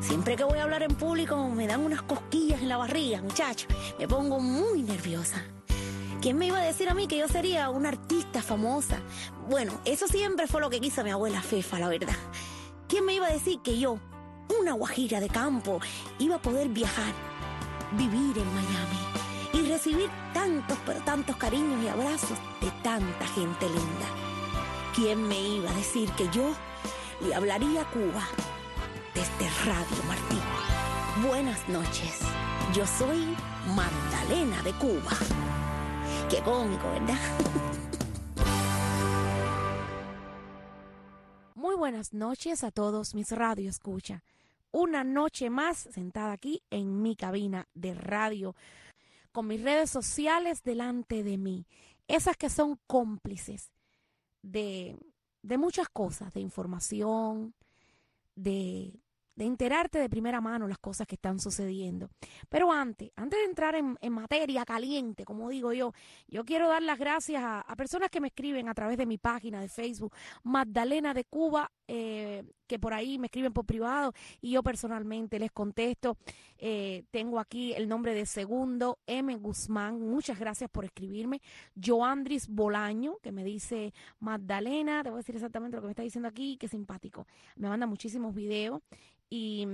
Siempre que voy a hablar en público me dan unas cosquillas en la barriga, muchacho. Me pongo muy nerviosa. ¿Quién me iba a decir a mí que yo sería una artista famosa? Bueno, eso siempre fue lo que quiso mi abuela Fefa, la verdad. ¿Quién me iba a decir que yo, una guajira de campo, iba a poder viajar, vivir en Miami y recibir tantos, pero tantos cariños y abrazos de tanta gente linda? ¿Quién me iba a decir que yo le hablaría a Cuba desde Radio Martí? Buenas noches, yo soy Magdalena de Cuba. Qué cómico, ¿verdad? Muy buenas noches a todos mis radio escucha. Una noche más sentada aquí en mi cabina de radio, con mis redes sociales delante de mí. Esas que son cómplices de muchas cosas, de información, de enterarte de primera mano las cosas que están sucediendo. Pero antes de entrar en materia caliente, como digo yo quiero dar las gracias a personas que me escriben a través de mi página de Facebook, Magdalena de Cuba, que por ahí me escriben por privado y yo personalmente les contesto. Tengo aquí el nombre de Segundo M. Guzmán, muchas gracias por escribirme. Joandris Bolaño, que me dice: Magdalena, te voy a decir exactamente lo que me está diciendo aquí, qué simpático. Me manda muchísimos videos. Y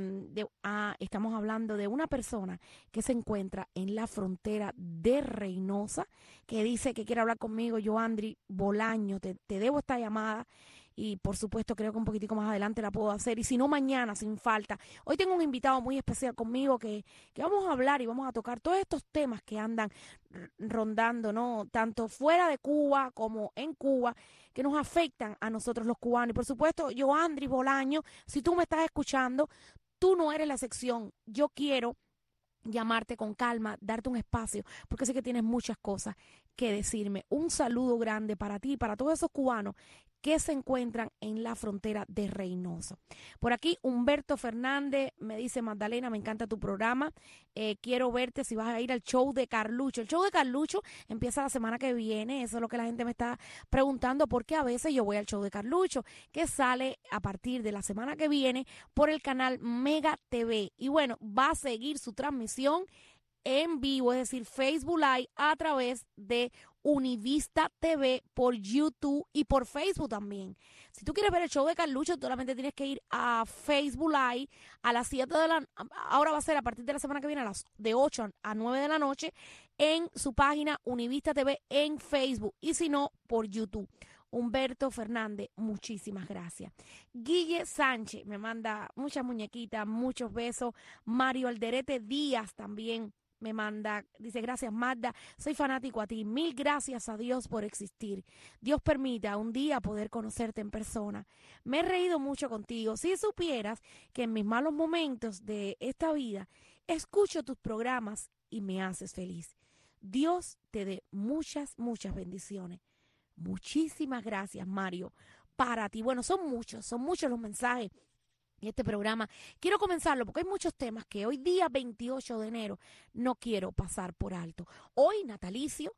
estamos hablando de una persona que se encuentra en la frontera de Reynosa, que dice que quiere hablar conmigo. Joandri Bolaño, te debo esta llamada y por supuesto creo que un poquitico más adelante la puedo hacer, y si no mañana, sin falta. Hoy tengo un invitado muy especial conmigo que vamos a hablar y vamos a tocar todos estos temas que andan rondando, ¿no? Tanto fuera de Cuba como en Cuba, que nos afectan a nosotros los cubanos. Y por supuesto, Joandri Bolaño, si tú me estás escuchando, tú no eres la excepción. Yo quiero llamarte con calma, darte un espacio, porque sé que tienes muchas cosas que decirme. Un saludo grande para ti y para todos esos cubanos que se encuentran en la frontera de Reynosa. Por aquí Humberto Fernández me dice: Magdalena, me encanta tu programa, quiero verte si vas a ir al show de Carlucho. El show de Carlucho empieza la semana que viene, eso es lo que la gente me está preguntando, porque a veces yo voy al show de Carlucho, que sale a partir de la semana que viene por el canal Mega TV. Y bueno, va a seguir su transmisión en vivo, es decir, Facebook Live, a través de Univista TV, por YouTube y por Facebook también. Si tú quieres ver el show de Carlucho, solamente tienes que ir a Facebook Live a las 7 de la... Ahora va a ser a partir de la semana que viene, de 8 a 9 de la noche, en su página Univista TV en Facebook, y si no, por YouTube. Humberto Fernández, muchísimas gracias. Guille Sánchez me manda muchas muñequitas, muchos besos. Mario Alderete Díaz también me manda, dice: gracias Magda, soy fanático a ti, mil gracias a Dios por existir. Dios permita un día poder conocerte en persona. Me he reído mucho contigo. Si supieras que en mis malos momentos de esta vida escucho tus programas y me haces feliz. Dios te dé muchas, muchas bendiciones. Muchísimas gracias, Mario, para ti. Bueno, son muchos los mensajes en este programa. Quiero comenzarlo porque hay muchos temas que hoy día 28 de enero no quiero pasar por alto. Hoy natalicio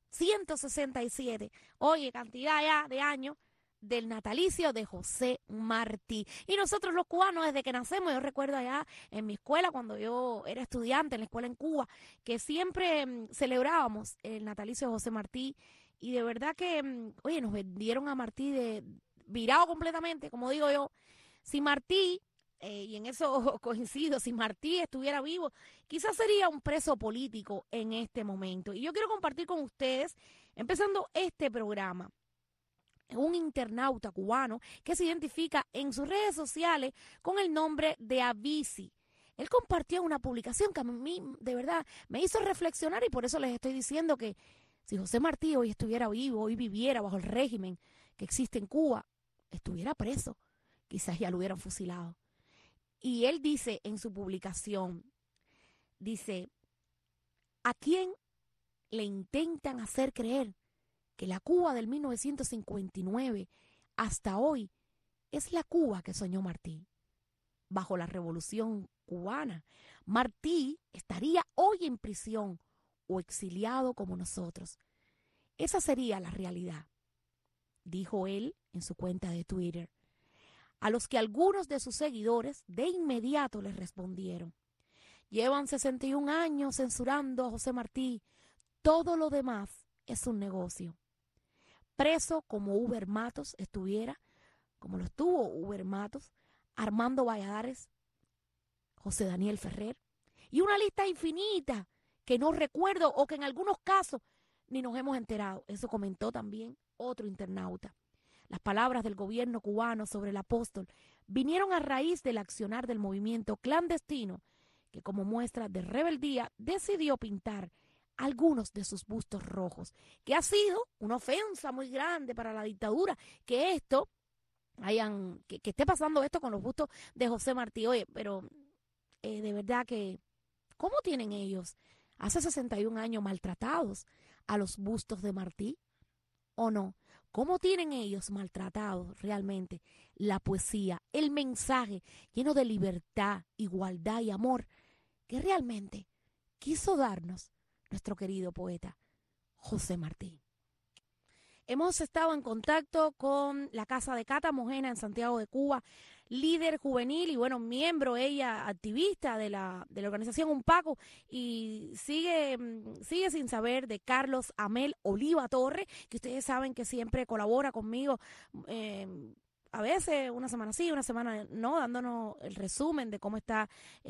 167, oye, cantidad ya de años del natalicio de José Martí. Y nosotros los cubanos, desde que nacemos, yo recuerdo allá en mi escuela, cuando yo era estudiante en la escuela en Cuba, que siempre celebrábamos el natalicio de José Martí. Y de verdad que, oye, nos vendieron a Martí de virado completamente, como digo yo. Si Martí, y en eso coincido, si Martí estuviera vivo, quizás sería un preso político en este momento. Y yo quiero compartir con ustedes, empezando este programa, un internauta cubano que se identifica en sus redes sociales con el nombre de Avisi. Él compartió una publicación que a mí de verdad me hizo reflexionar, y por eso les estoy diciendo que si José Martí hoy estuviera vivo, hoy viviera bajo el régimen que existe en Cuba, estuviera preso, quizás ya lo hubieran fusilado. Y él dice en su publicación, dice: ¿a quién le intentan hacer creer que la Cuba del 1959 hasta hoy es la Cuba que soñó Martí? Bajo la Revolución Cubana, Martí estaría hoy en prisión o exiliado como nosotros. Esa sería la realidad, dijo él en su cuenta de Twitter. a los que algunos de sus seguidores de inmediato les respondieron: llevan 61 años censurando a José Martí, todo lo demás es un negocio. Preso como Uber Matos estuviera, como lo estuvo Uber Matos, Armando Valladares, José Daniel Ferrer, y una lista infinita que no recuerdo o que en algunos casos ni nos hemos enterado. Eso comentó también otro internauta. Las palabras del gobierno cubano sobre el apóstol vinieron a raíz del accionar del movimiento clandestino que, como muestra de rebeldía, decidió pintar algunos de sus bustos rojos, que ha sido una ofensa muy grande para la dictadura que que esté pasando esto con los bustos de José Martí. Oye, pero de verdad que, ¿cómo tienen ellos hace 61 años maltratados a los bustos de Martí? ¿O no? ¿Cómo tienen ellos maltratados realmente la poesía, el mensaje lleno de libertad, igualdad y amor que realmente quiso darnos nuestro querido poeta José Martí? Hemos estado en contacto con la Casa de Cata Mojena en Santiago de Cuba, líder juvenil y bueno, miembro ella, activista de la organización UNPACU, y sigue sin saber de Carlos Amel Oliva Torre, que ustedes saben que siempre colabora conmigo, a veces una semana sí, una semana no, dándonos el resumen de cómo está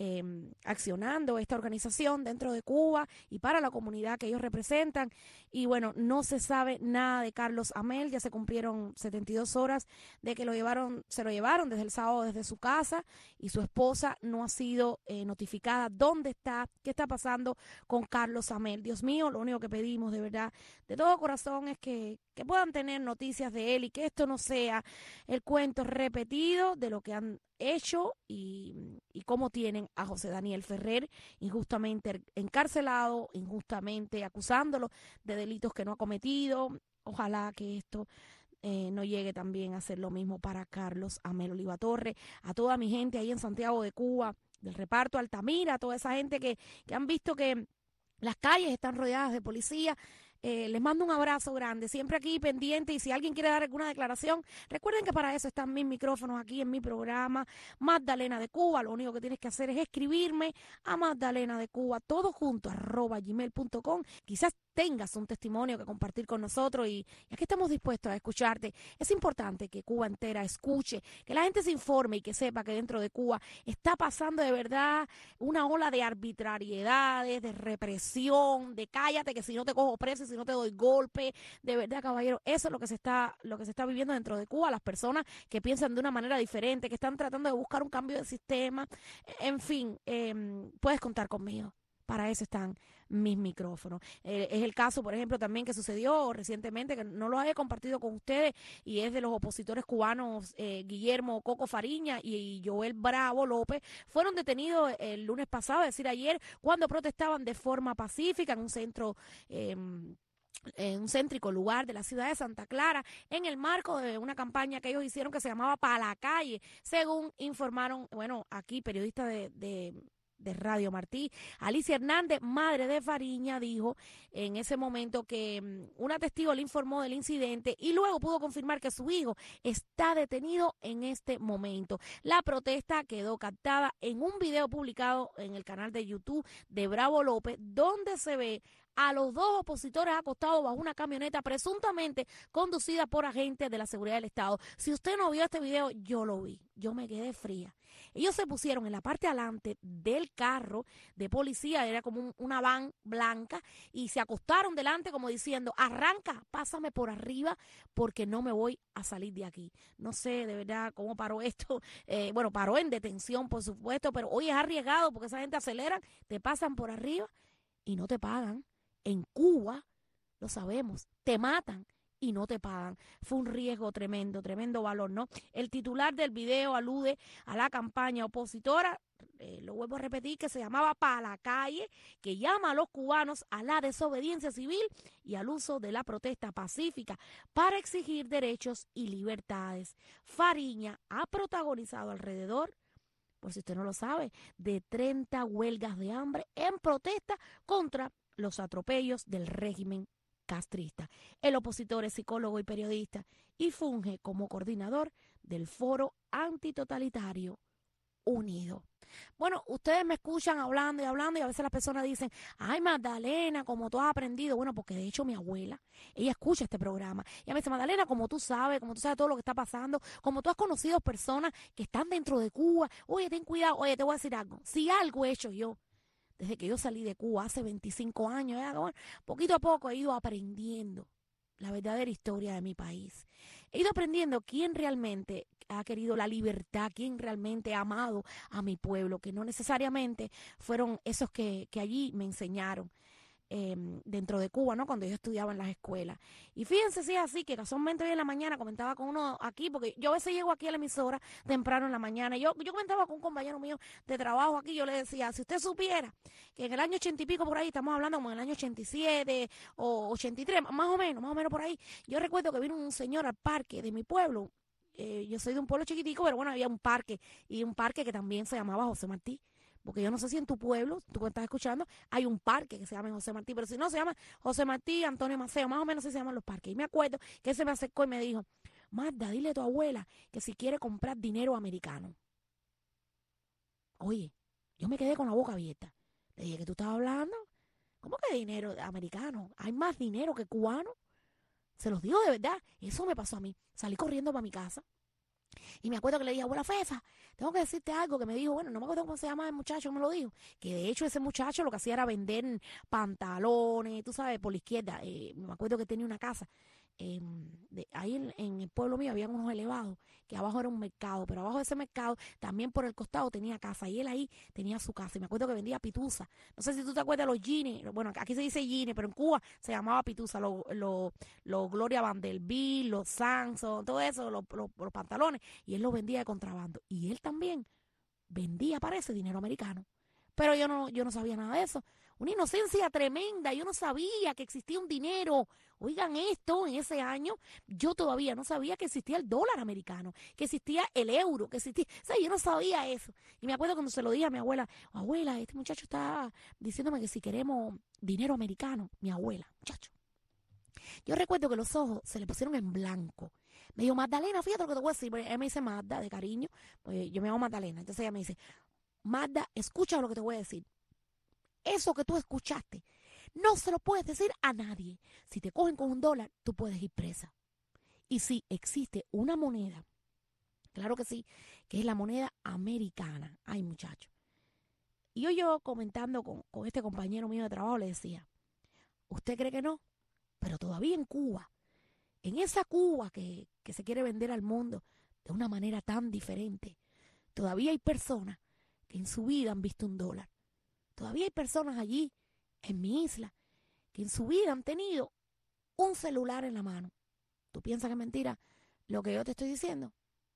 accionando esta organización dentro de Cuba y para la comunidad que ellos representan. Y bueno, no se sabe nada de Carlos Amel, ya se cumplieron 72 horas de que se lo llevaron desde el sábado desde su casa, y su esposa no ha sido notificada dónde está, qué está pasando con Carlos Amel. Dios mío, lo único que pedimos de verdad, de todo corazón, es que puedan tener noticias de él y que esto no sea el cuento repetido de lo que han hecho y cómo tienen a José Daniel Ferrer injustamente encarcelado, injustamente acusándolo de delitos que no ha cometido. Ojalá que esto no llegue también a ser lo mismo para Carlos Amel Oliva Torre, a toda mi gente ahí en Santiago de Cuba, del reparto Altamira, a toda esa gente que han visto que las calles están rodeadas de policía. Les mando un abrazo grande, siempre aquí pendiente, y si alguien quiere dar alguna declaración, recuerden que para eso están mis micrófonos aquí en mi programa Magdalena de Cuba. Lo único que tienes que hacer es escribirme a Magdalena de Cuba, todo junto, @gmail.com. Quizás tengas un testimonio que compartir con nosotros y aquí estamos dispuestos a escucharte. Es importante que Cuba entera escuche, que la gente se informe y que sepa que dentro de Cuba está pasando de verdad una ola de arbitrariedades, de represión, de cállate que si no te cojo preso, si no te doy golpe. De verdad, caballero, eso es lo que se está viviendo dentro de Cuba. Las personas que piensan de una manera diferente, que están tratando de buscar un cambio de sistema. En fin, puedes contar conmigo. Para eso están mis micrófonos. Es el caso, por ejemplo, también que sucedió recientemente, que no lo he compartido con ustedes, y es de los opositores cubanos Guillermo Coco Fariña y Joel Bravo López. Fueron detenidos el lunes pasado, es decir, ayer, cuando protestaban de forma pacífica en un centro en un céntrico lugar de la ciudad de Santa Clara, en el marco de una campaña que ellos hicieron que se llamaba Pa' la Calle, según informaron, bueno, aquí periodistas de Radio Martí. Alicia Hernández, madre de Fariña, dijo en ese momento que una testigo le informó del incidente y luego pudo confirmar que su hijo está detenido en este momento. La protesta quedó captada en un video publicado en el canal de YouTube de Bravo López, donde se ve a los dos opositores acostados bajo una camioneta presuntamente conducida por agentes de la seguridad del Estado. Si usted no vio este video, yo lo vi. Yo me quedé fría. Ellos se pusieron en la parte adelante del carro de policía, era como una van blanca, y se acostaron delante como diciendo: arranca, pásame por arriba porque no me voy a salir de aquí. No sé de verdad cómo paró esto. Bueno, paró en detención, por supuesto, pero hoy es arriesgado porque esa gente aceleran, te pasan por arriba y no te pagan. En Cuba, lo sabemos, te matan y no te pagan. Fue un riesgo tremendo, tremendo valor, ¿no? El titular del video alude a la campaña opositora, lo vuelvo a repetir, que se llamaba Pa' la Calle, que llama a los cubanos a la desobediencia civil y al uso de la protesta pacífica para exigir derechos y libertades. Fariña ha protagonizado alrededor, por si usted no lo sabe, de 30 huelgas de hambre en protesta contra los atropellos del régimen castrista. El opositor es psicólogo y periodista y funge como coordinador del Foro Antitotalitario Unido. Bueno, ustedes me escuchan hablando y a veces las personas dicen, ay Magdalena, como tú has aprendido. Bueno, porque de hecho mi abuela, ella escucha este programa. Ella me dice, Magdalena, como tú sabes todo lo que está pasando, como tú has conocido personas que están dentro de Cuba, oye, ten cuidado, oye, te voy a decir algo. Si algo he hecho yo, desde que yo salí de Cuba hace 25 años, bueno, poquito a poco he ido aprendiendo la verdadera historia de mi país. He ido aprendiendo quién realmente ha querido la libertad, quién realmente ha amado a mi pueblo, que no necesariamente fueron esos que allí me enseñaron dentro de Cuba, ¿no? Cuando yo estudiaba en las escuelas. Y fíjense si es así, que casualmente hoy en la mañana comentaba con uno aquí, porque yo a veces llego aquí a la emisora temprano en la mañana, y yo comentaba con un compañero mío de trabajo aquí, yo le decía, si usted supiera que en el año 80 y pico por ahí, estamos hablando como en el año 87 o 83, más o menos por ahí, yo recuerdo que vino un señor al parque de mi pueblo. Yo soy de un pueblo chiquitico, pero bueno, había un parque, y un parque que también se llamaba José Martí. Porque yo no sé si en tu pueblo, tú que estás escuchando, hay un parque que se llama José Martí, pero si no, se llama José Martí, Antonio Maceo, más o menos así se llaman los parques. Y me acuerdo que él se me acercó y me dijo, Magda, dile a tu abuela que si quiere comprar dinero americano. Oye, yo me quedé con la boca abierta. Le dije, ¿qué tú estás hablando? ¿Cómo que dinero americano? Hay más dinero que cubano. Se los digo de verdad. Eso me pasó a mí. Salí corriendo para mi casa. Y me acuerdo que le dije, abuela Fefa, tengo que decirte algo, que me dijo, bueno, no me acuerdo cómo se llama el muchacho, me lo dijo, que de hecho ese muchacho lo que hacía era vender pantalones, tú sabes, por la izquierda. Me acuerdo que tenía una casa. Ahí en el pueblo mío había unos elevados, que abajo era un mercado, pero abajo de ese mercado, también por el costado tenía casa, y él ahí tenía su casa. Y me acuerdo que vendía pituza. No sé si tú te acuerdas de los jeans, bueno, aquí se dice jeans, pero en Cuba se llamaba pituza, los Gloria Vanderbilt, los Samson, todo eso, los pantalones, y él los vendía de contrabando. Y él también vendía, parece, dinero americano. Pero yo no sabía nada de eso. Una inocencia tremenda. Yo no sabía que existía un dinero. Oigan esto, en ese año yo todavía no sabía que existía el dólar americano, que existía el euro, que existía... O sea, yo no sabía eso. Y me acuerdo cuando se lo dije a mi abuela, abuela, este muchacho está diciéndome que si queremos dinero americano. Mi abuela, muchacho. Yo recuerdo que los ojos se le pusieron en blanco. Me dijo, Magdalena, fíjate lo que te voy a decir. Ella me dice Magda, de cariño. Pues yo me llamo Magdalena. Entonces ella me dice, Magda, escucha lo que te voy a decir. Eso que tú escuchaste, no se lo puedes decir a nadie. Si te cogen con $1, tú puedes ir presa. Y si existe una moneda, claro que sí, que es la moneda americana. Ay, muchacho. Y yo comentando con este compañero mío de trabajo, le decía, ¿usted cree que no? Pero todavía en Cuba, en esa Cuba que se quiere vender al mundo de una manera tan diferente, todavía hay personas que en su vida han visto $1. Todavía hay personas allí, en mi isla, que en su vida han tenido un celular en la mano. ¿Tú piensas que es mentira lo que yo te estoy diciendo?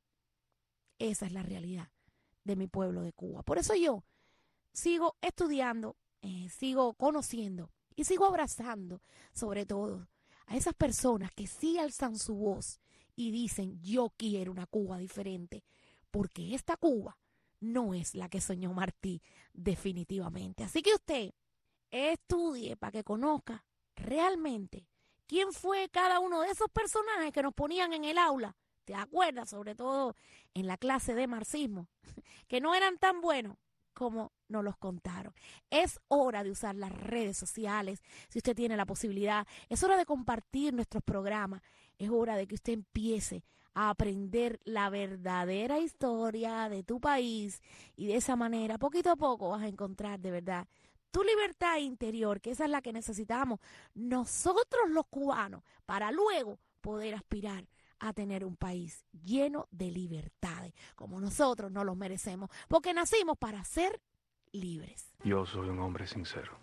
Esa es la realidad de mi pueblo de Cuba. Por eso yo sigo estudiando, sigo conociendo y sigo abrazando, sobre todo, a esas personas que sí alzan su voz y dicen, yo quiero una Cuba diferente, porque esta Cuba no es la que soñó Martí definitivamente. Así que usted estudie para que conozca realmente quién fue cada uno de esos personajes que nos ponían en el aula. ¿Te acuerdas? Sobre todo en la clase de marxismo, que no eran tan buenos como nos los contaron. Es hora de usar las redes sociales, si usted tiene la posibilidad. Es hora de compartir nuestros programas. Es hora de que usted empiece a aprender la verdadera historia de tu país, y de esa manera, poquito a poco, vas a encontrar de verdad tu libertad interior, que esa es la que necesitamos nosotros los cubanos, para luego poder aspirar a tener un país lleno de libertades, como nosotros nos los merecemos, porque nacimos para ser libres. Yo soy un hombre sincero.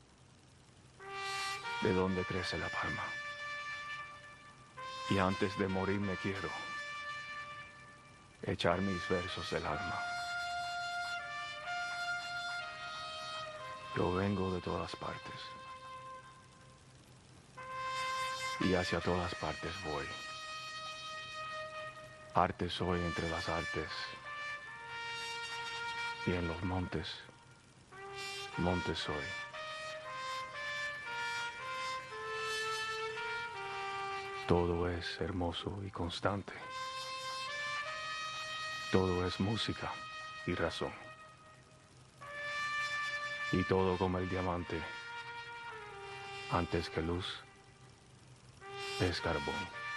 ¿De dónde crece la palma? Y antes de morir me quiero echar mis versos del alma. Yo vengo de todas partes y hacia todas partes voy. Arte soy entre las artes, y en los montes, montes soy. Todo es hermoso y constante. Todo es música y razón. Y todo como el diamante, antes que luz, es carbón.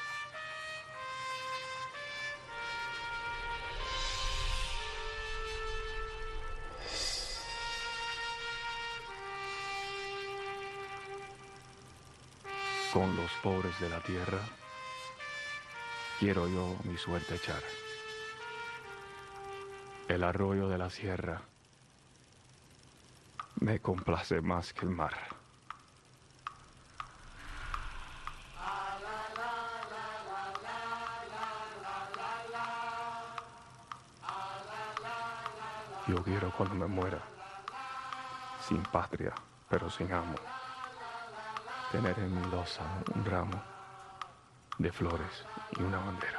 Con los pobres de la tierra, quiero yo mi suerte echar. El arroyo de la sierra me complace más que el mar. Yo quiero cuando me muera, sin patria, pero sin amo, tener en mi losa un ramo de flores y una bandera.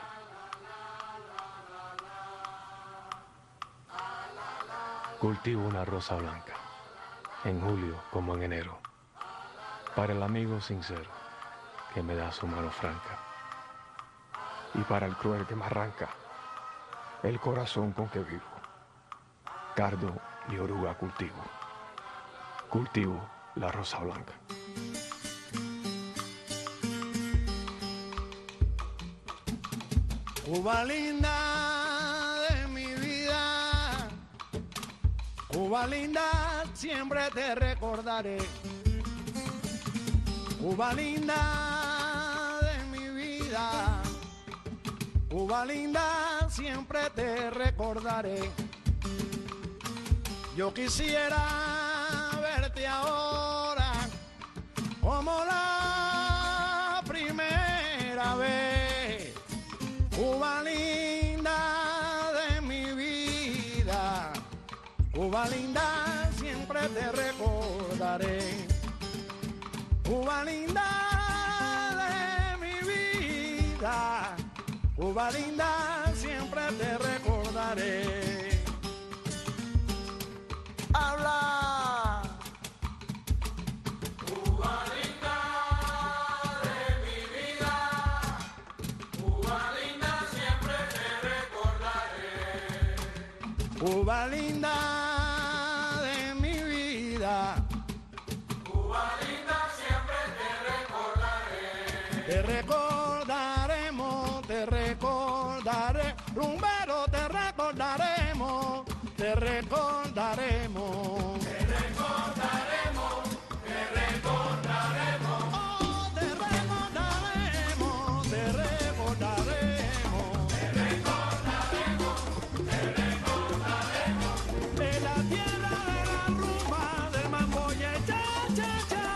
Cultivo una rosa blanca, en julio como en enero, para el amigo sincero que me da su mano franca, y para el cruel que me arranca el corazón con que vivo. Cardo y oruga cultivo la rosa blanca. Cuba linda de mi vida, Cuba linda, siempre te recordaré. Cuba linda de mi vida, Cuba linda, siempre te recordaré. Yo quisiera verte ahora como la primera vez. Cuba linda de mi vida, Cuba linda, siempre te recordaré. Cuba linda de mi vida, Cuba linda, siempre te recordaré. Habla. Cuba linda de mi vida, Cuba linda, siempre te recordaré. Cuba linda de mi vida, Cuba linda, siempre te recordaré. te recordaremos, te recordaré, rumbero, te recordaremos, te recordaremos. Te recordaremos, te recordaremos. Oh, te recordaremos, te recordaremos. Te recordaremos, te recordaremos. De la tierra de la rumba, del mambo y el cha, cha, cha.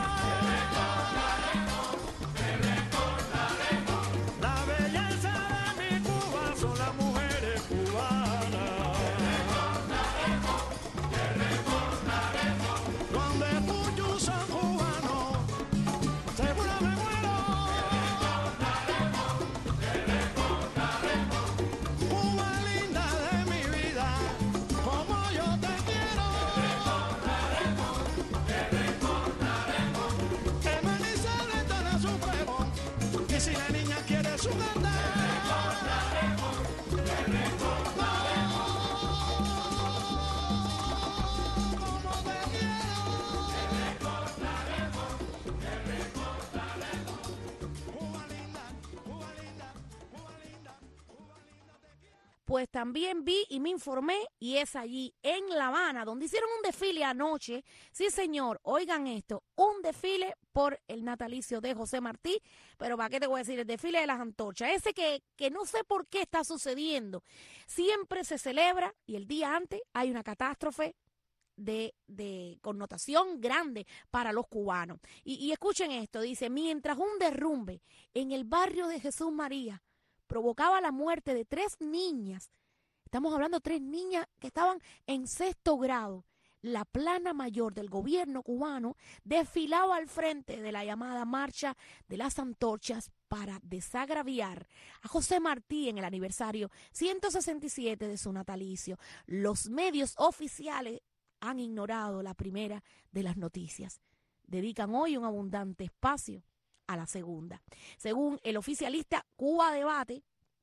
Te recordaremos, La belleza de mi Cuba son las mujeres cubanas. Cuando escucho un son cubano, seguro me muero. Cuba linda de mi vida, como yo te quiero. El Manizales tiene su fuego, y si la niña quiere su gata, como te quiero. Cuba linda, Cuba linda, Cuba linda, Cuba linda, te quiero. Pues también vi y me informé, y es allí en La Habana, donde hicieron un desfile anoche. Sí, señor, oigan esto, un desfile por el natalicio de José Martí, pero ¿para qué te voy a decir? El desfile de las antorchas, ese que no sé por qué está sucediendo. Siempre se celebra y el día antes hay una catástrofe de connotación grande para los cubanos. Y escuchen esto, dice, mientras un derrumbe en el barrio de Jesús María provocaba la muerte de 3 niñas, estamos hablando de 3 niñas que estaban en 6º grado, la plana mayor del gobierno cubano desfilaba al frente de la llamada Marcha de las Antorchas para desagraviar a José Martí en el aniversario 167 de su natalicio. Los medios oficiales han ignorado la primera de las noticias. Dedican hoy un abundante espacio a la segunda. Según el oficialista Cuba Debate,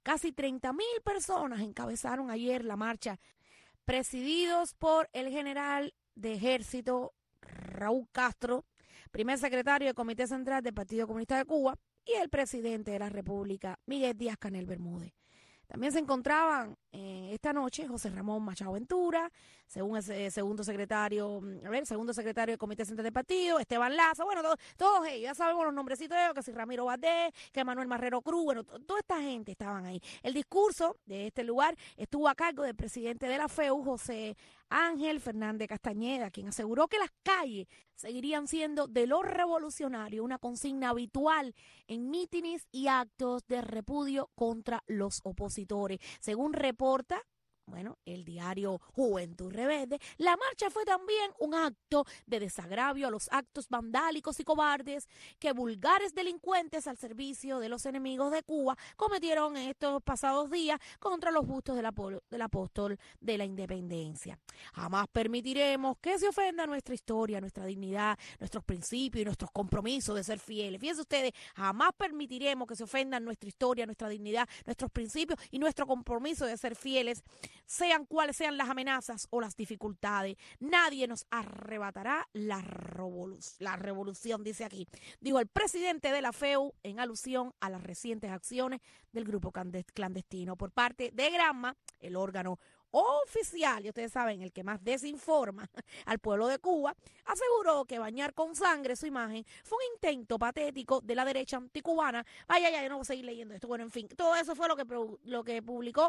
Casi 30,000 personas encabezaron ayer la marcha, presididos por el general de ejército Raúl Castro, primer secretario del Comité Central del Partido Comunista de Cuba, y el presidente de la República, Miguel Díaz-Canel Bermúdez. También se encontraban esta noche José Ramón Machado Ventura, según el segundo secretario del Comité Central del Partido, Esteban Laza, bueno, todos ellos, ya sabemos los nombrecitos de ellos, que si Ramiro Valdés, que Manuel Marrero Cruz, bueno, toda esta gente estaban ahí. El discurso de este lugar estuvo a cargo del presidente de la FEU, José Ángel Fernández Castañeda, quien aseguró que las calles seguirían siendo de los revolucionarios una consigna habitual en mítines y actos de repudio contra los opositores. Según reporta el diario Juventud Rebelde, la marcha fue también un acto de desagravio a los actos vandálicos y cobardes que vulgares delincuentes al servicio de los enemigos de Cuba cometieron en estos pasados días contra los bustos del apóstol de la independencia. Jamás permitiremos que se ofenda nuestra historia, nuestra dignidad, nuestros principios y nuestros compromisos de ser fieles. Fíjense ustedes, jamás permitiremos que se ofendan nuestra historia, nuestra dignidad, nuestros principios y nuestro compromiso de ser fieles, sean cuales sean las amenazas o las dificultades. Nadie nos arrebatará la revolución, dice aquí. Dijo el presidente de la FEU en alusión a las recientes acciones del grupo clandestino. Por parte de Granma, el órgano oficial, y ustedes saben, el que más desinforma al pueblo de Cuba, aseguró que bañar con sangre su imagen fue un intento patético de la derecha anticubana. Ya, yo no voy a seguir leyendo esto. Bueno, en fin, todo eso fue lo que publicó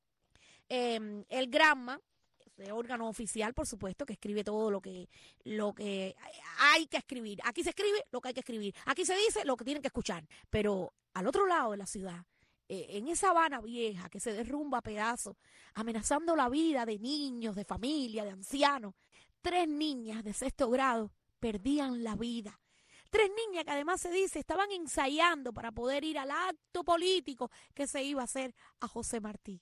el Granma, ese órgano oficial, por supuesto, que escribe todo lo que hay que escribir. Aquí se escribe lo que hay que escribir. Aquí se dice lo que tienen que escuchar. Pero al otro lado de la ciudad, en esa Habana vieja que se derrumba a pedazos, amenazando la vida de niños, de familia, de ancianos, 3 niñas de 6º grado perdían la vida. 3 niñas que además se dice estaban ensayando para poder ir al acto político que se iba a hacer a José Martí.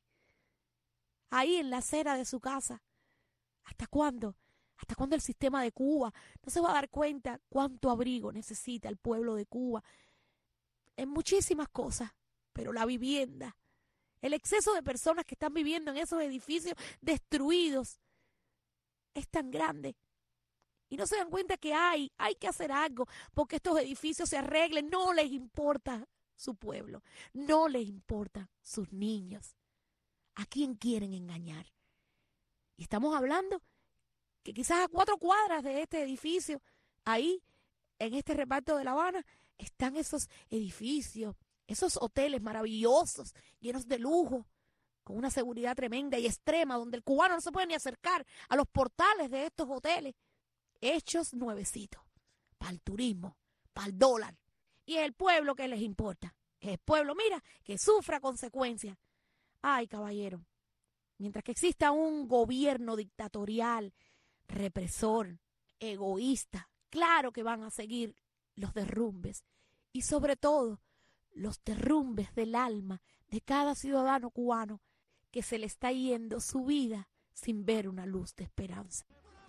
Ahí en la acera de su casa. ¿Hasta cuándo? ¿Hasta cuándo el sistema de Cuba no se va a dar cuenta cuánto abrigo necesita el pueblo de Cuba? En muchísimas cosas, pero la vivienda, el exceso de personas que están viviendo en esos edificios destruidos es tan grande. Y no se dan cuenta que hay que hacer algo porque estos edificios se arreglen. No les importa su pueblo, no les importan sus niños. ¿A quién quieren engañar? Y estamos hablando que quizás a 4 cuadras de este edificio, ahí, en este reparto de La Habana, están esos edificios, esos hoteles maravillosos, llenos de lujo, con una seguridad tremenda y extrema, donde el cubano no se puede ni acercar a los portales de estos hoteles, hechos nuevecitos, para el turismo, para el dólar. Y el pueblo, ¿qué les importa? El pueblo, mira, que sufra consecuencias. Ay, caballero, mientras que exista un gobierno dictatorial, represor, egoísta, claro que van a seguir los derrumbes y sobre todo los derrumbes del alma de cada ciudadano cubano que se le está yendo su vida sin ver una luz de esperanza.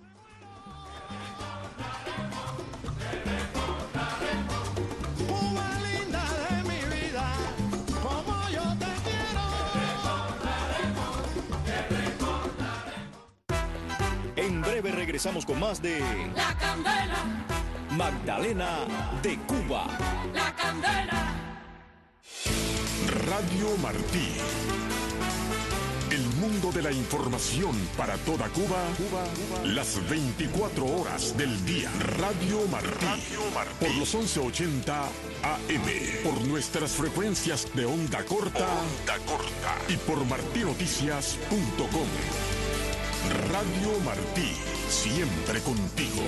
Cuba linda de mi vida, como yo te quiero. En breve regresamos con más de La Candela, Magdalena de Cuba. La Candela. Radio Martí. El mundo de la información para toda Cuba, las 24 horas del día. Radio Martí. Por los 1180 AM. Por nuestras frecuencias de onda corta. Y por martinoticias.com. Radio Martí. Siempre contigo.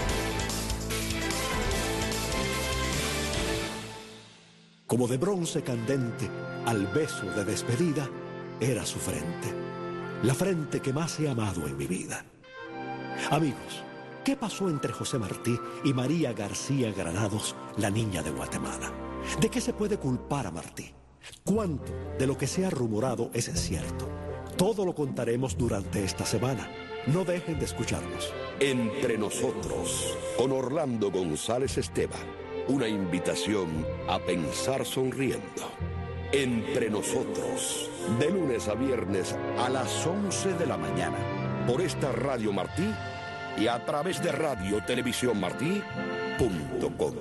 Como de bronce candente, al beso de despedida, era su frente. La frente que más he amado en mi vida. Amigos, ¿qué pasó entre José Martí y María García Granados, la niña de Guatemala? ¿De qué se puede culpar a Martí? ¿Cuánto de lo que se ha rumorado es cierto? Todo lo contaremos durante esta semana. No dejen de escucharnos. Entre nosotros, con Orlando González Esteban. Una invitación a pensar sonriendo. Entre nosotros, de lunes a viernes a las 11 de la mañana, por esta Radio Martí y a través de radiotelevisiónmartí.com.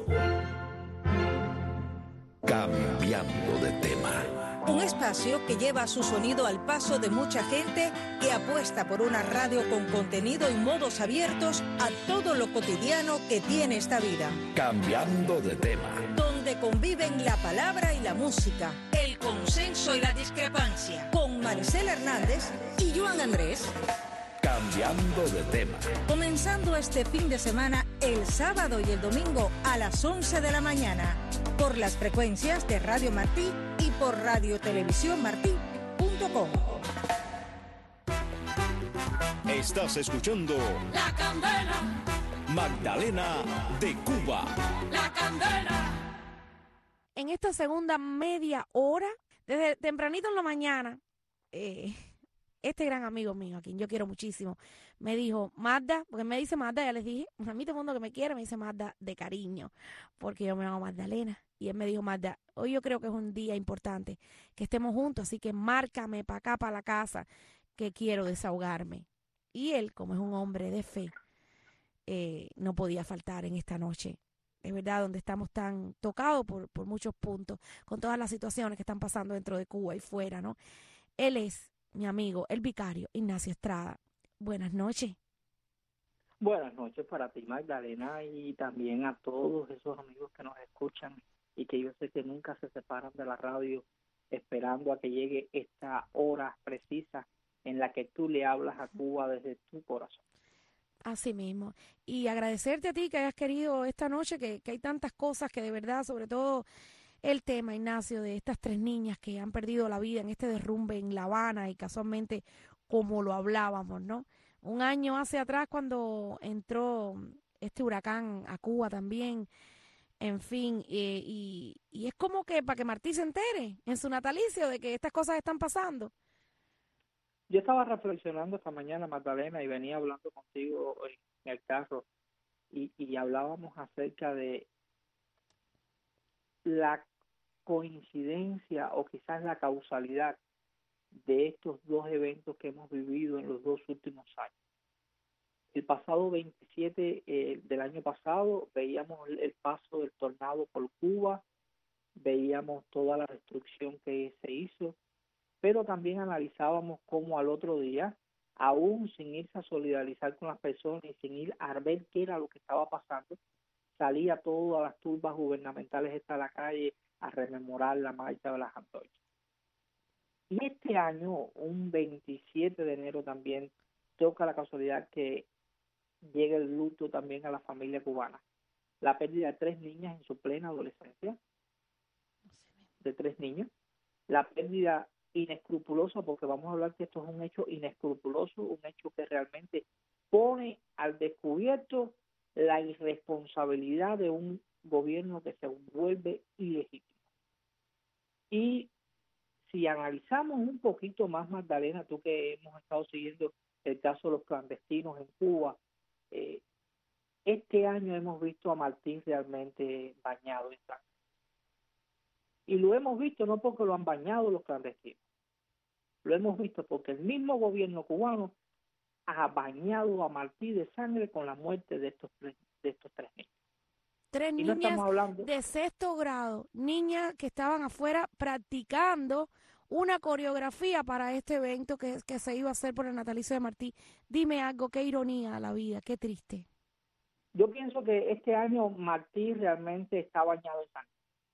Cambiando de tema. Un espacio que lleva su sonido al paso de mucha gente que apuesta por una radio con contenido y modos abiertos a todo lo cotidiano que tiene esta vida. Cambiando de tema. Donde conviven la palabra y la música, el consenso y la discrepancia. Con Maricela Hernández y Joan Andrés. Cambiando de tema. Comenzando este fin de semana, el sábado y el domingo a las 11 de la mañana. Por las frecuencias de Radio Martí y por radiotelevisiónmartí.com. Estás escuchando La Candela, Magdalena de Cuba. La Candela. En esta segunda media hora, desde tempranito en la mañana, este gran amigo mío, a quien yo quiero muchísimo, me dijo, Magda, porque me dice Magda, ya les dije, a mí todo el mundo que me quiere me dice Magda de cariño, porque yo me llamo Magdalena. Y él me dijo, Magda, hoy yo creo que es un día importante que estemos juntos, así que márcame para acá, para la casa, que quiero desahogarme. Y él, como es un hombre de fe, no podía faltar en esta noche. Es verdad, donde estamos tan tocados por muchos puntos, con todas las situaciones que están pasando dentro de Cuba y fuera, ¿no? Él es mi amigo, el vicario Ignacio Estrada. Buenas noches. Buenas noches para ti, Magdalena, y también a todos esos amigos que nos escuchan y que yo sé que nunca se separan de la radio esperando a que llegue esta hora precisa en la que tú le hablas a Cuba desde tu corazón. Así mismo. Y agradecerte a ti que hayas querido esta noche, que hay tantas cosas que de verdad, sobre todo el tema, Ignacio, de estas 3 niñas que han perdido la vida en este derrumbe en La Habana y casualmente como lo hablábamos, ¿no? Un año hacia atrás cuando entró este huracán a Cuba también, en fin, y es como que para que Martí se entere en su natalicio de que estas cosas están pasando. Yo estaba reflexionando esta mañana, Magdalena, y venía hablando contigo en el carro y hablábamos acerca de la coincidencia o quizás la causalidad de estos 2 eventos que hemos vivido en los 2 últimos años. El pasado 27 del año pasado veíamos el paso del tornado por Cuba, veíamos toda la destrucción que se hizo, pero también analizábamos cómo al otro día, aún sin irse a solidarizar con las personas y sin ir a ver qué era lo que estaba pasando, salía todas las turbas gubernamentales a la calle a rememorar la marcha de las antorchas. Y este año, un 27 de enero también, toca la casualidad que llega el luto también a la familia cubana. La pérdida de 3 niñas en su plena adolescencia, de 3 niños. La pérdida inescrupulosa, porque vamos a hablar que esto es un hecho inescrupuloso, un hecho que realmente pone al descubierto la irresponsabilidad de un gobierno que se vuelve ilegítimo. Y si analizamos un poquito más, Magdalena, tú que hemos estado siguiendo el caso de los clandestinos en Cuba, este año hemos visto a Martí realmente bañado en sangre. Y lo hemos visto no porque lo han bañado los clandestinos, lo hemos visto porque el mismo gobierno cubano ha bañado a Martí de sangre con la muerte de estos 3 niños. 3 Y no niñas estamos hablando de 6º grado, niñas que estaban afuera practicando una coreografía para este evento que se iba a hacer por el natalicio de Martí. Dime algo, qué ironía a la vida, qué triste. Yo pienso que este año Martí realmente está bañado en sangre.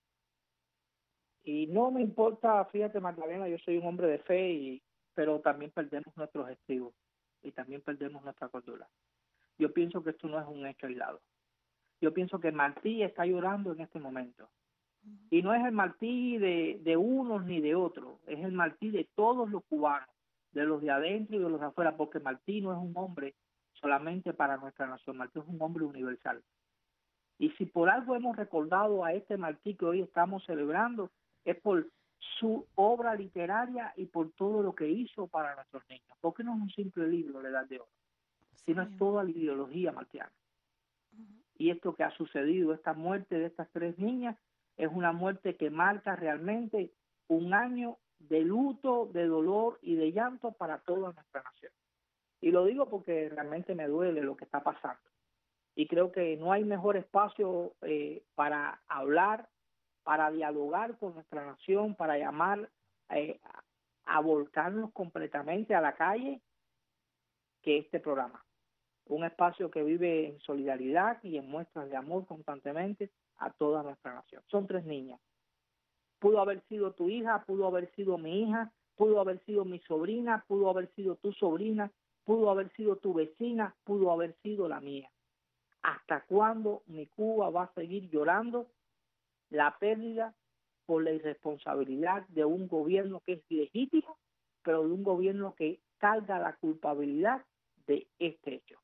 Y no me importa, fíjate, Magdalena, yo soy un hombre de fe, pero también perdemos nuestros estribos y también perdemos nuestra cordura. Yo pienso que esto no es un hecho aislado. Yo pienso que Martí está llorando en este momento. Y no es el Martí de unos ni de otros, es el Martí de todos los cubanos, de los de adentro y de los de afuera, porque Martí no es un hombre solamente para nuestra nación, Martí es un hombre universal. Y si por algo hemos recordado a este Martí que hoy estamos celebrando, es por su obra literaria y por todo lo que hizo para nuestros niños. Porque no es un simple libro, La Edad de Oro, sino es toda la ideología martiana. Y esto que ha sucedido, esta muerte de estas 3 niñas, es una muerte que marca realmente un año de luto, de dolor y de llanto para toda nuestra nación. Y lo digo porque realmente me duele lo que está pasando. Y creo que no hay mejor espacio para hablar, para dialogar con nuestra nación, para llamar a volcarnos completamente a la calle, que este programa. Un espacio que vive en solidaridad y en muestras de amor constantemente a toda nuestra nación. Son 3 niñas. Pudo haber sido tu hija, pudo haber sido mi hija, pudo haber sido mi sobrina, pudo haber sido tu sobrina, pudo haber sido tu vecina, pudo haber sido la mía. ¿Hasta cuándo mi Cuba va a seguir llorando la pérdida por la irresponsabilidad de un gobierno que es legítimo, pero de un gobierno que carga la culpabilidad de este hecho?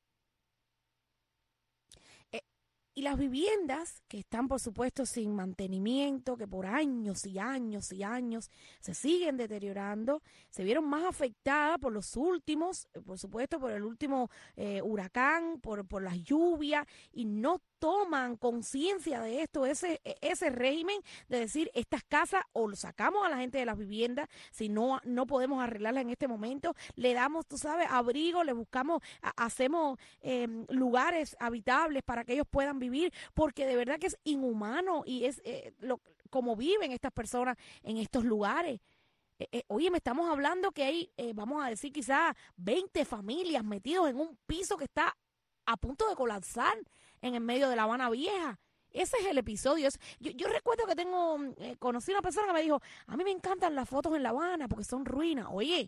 Y las viviendas que están, por supuesto, sin mantenimiento, que por años y años y años se siguen deteriorando, se vieron más afectadas por los últimos, por supuesto, por el último huracán, por las lluvias, y no toman conciencia de esto, ese régimen de decir, estas casas o lo sacamos a la gente de las viviendas, si no podemos arreglarlas en este momento, le damos, tú sabes, abrigo, le buscamos, hacemos lugares habitables para que ellos puedan vivir, porque de verdad que es inhumano y es como viven estas personas en estos lugares. Oye, me estamos hablando que hay, vamos a decir, quizás 20 familias metidos en un piso que está a punto de colapsar en el medio de La Habana Vieja. Ese es el episodio. Yo recuerdo que conocí a una persona que me dijo, a mí me encantan las fotos en La Habana porque son ruinas. Oye,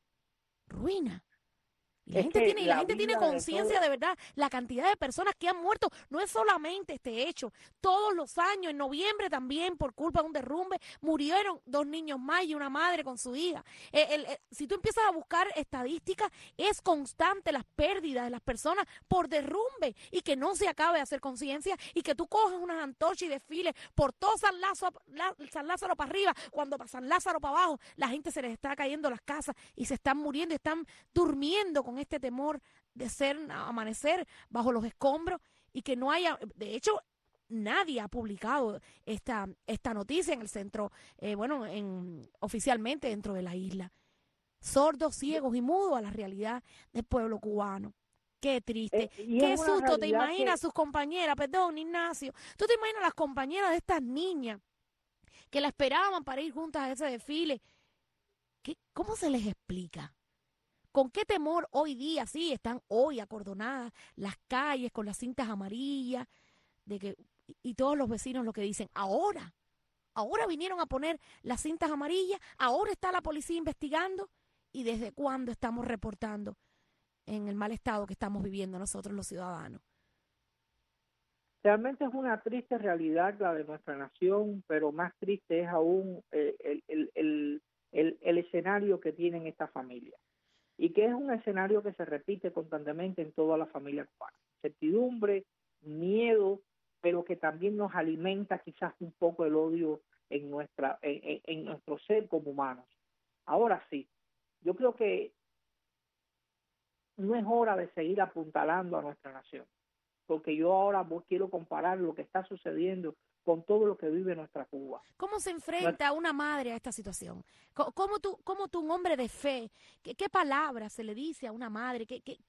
ruinas. Y la gente tiene conciencia de verdad, la cantidad de personas que han muerto, no es solamente este hecho, todos los años, en noviembre también, por culpa de un derrumbe, murieron 2 niños más y una madre con su hija. Si tú empiezas a buscar estadísticas, es constante las pérdidas de las personas por derrumbe, y que no se acabe de hacer conciencia, y que tú cojas unas antorchas y desfiles por todo San Lázaro para arriba, cuando para San Lázaro para abajo, la gente se les está cayendo las casas y se están muriendo, están durmiendo con este temor de amanecer bajo los escombros, y que no haya, de hecho, nadie ha publicado esta noticia en el centro, oficialmente dentro de la isla. Sordos, ciegos y mudos a la realidad del pueblo cubano. Qué triste, qué susto. ¿Te imaginas sus compañeras? Perdón, Ignacio, ¿tú te imaginas las compañeras de estas niñas que la esperaban para ir juntas a ese desfile? ¿Cómo se les explica? ¿Con qué temor hoy día, sí, están hoy acordonadas las calles con las cintas amarillas, y todos los vecinos lo que dicen, ahora vinieron a poner las cintas amarillas, ahora está la policía investigando, y desde cuándo estamos reportando en el mal estado que estamos viviendo nosotros los ciudadanos? Realmente es una triste realidad la de nuestra nación, pero más triste es aún el escenario que tienen estas familias. Y que es un escenario que se repite constantemente en toda la familia cubana. Certidumbre, miedo, pero que también nos alimenta quizás un poco el odio en nuestro ser como humanos. Ahora sí, yo creo que no es hora de seguir apuntalando a nuestra nación, porque yo ahora quiero comparar lo que está sucediendo con todo lo que vive nuestra Cuba. ¿Cómo se enfrenta una madre a esta situación? ¿Cómo tú un hombre de fe, qué palabras se le dice a una madre?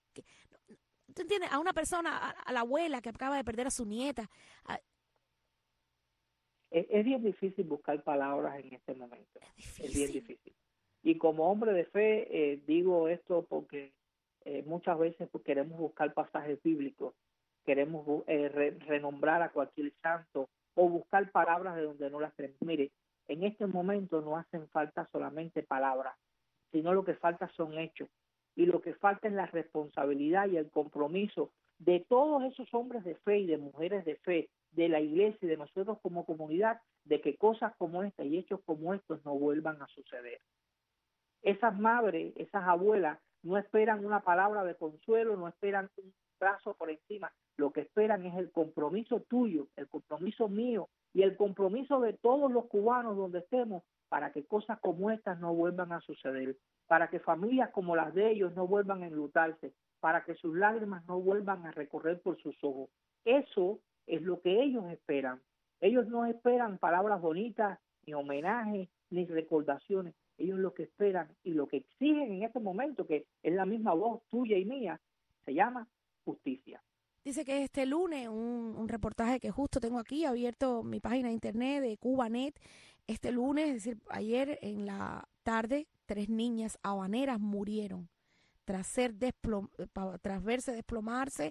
¿Tú entiendes? A una persona, a la abuela que acaba de perder a su nieta. Es bien difícil buscar palabras en este momento. Es bien difícil. Y como hombre de fe, digo esto porque muchas veces queremos buscar pasajes bíblicos, queremos renombrar a cualquier santo, o buscar palabras de donde no las tenemos. Mire, en este momento no hacen falta solamente palabras, sino lo que falta son hechos. Y lo que falta es la responsabilidad y el compromiso de todos esos hombres de fe y de mujeres de fe, de la iglesia y de nosotros como comunidad, de que cosas como esta y hechos como estos no vuelvan a suceder. Esas madres, esas abuelas, no esperan una palabra de consuelo, no esperan un brazo por encima. Lo que esperan es el compromiso tuyo, el compromiso mío y el compromiso de todos los cubanos donde estemos, para que cosas como estas no vuelvan a suceder, para que familias como las de ellos no vuelvan a enlutarse, para que sus lágrimas no vuelvan a recorrer por sus ojos. Eso es lo que ellos esperan. Ellos no esperan palabras bonitas, ni homenajes, ni recordaciones. Ellos lo que esperan y lo que exigen en este momento, que es la misma voz tuya y mía, se llama justicia. Dice que este lunes, un reportaje que justo tengo aquí, abierto mi página de internet de Cubanet, este lunes, es decir, ayer en la tarde, 3 niñas habaneras murieron tras verse desplomarse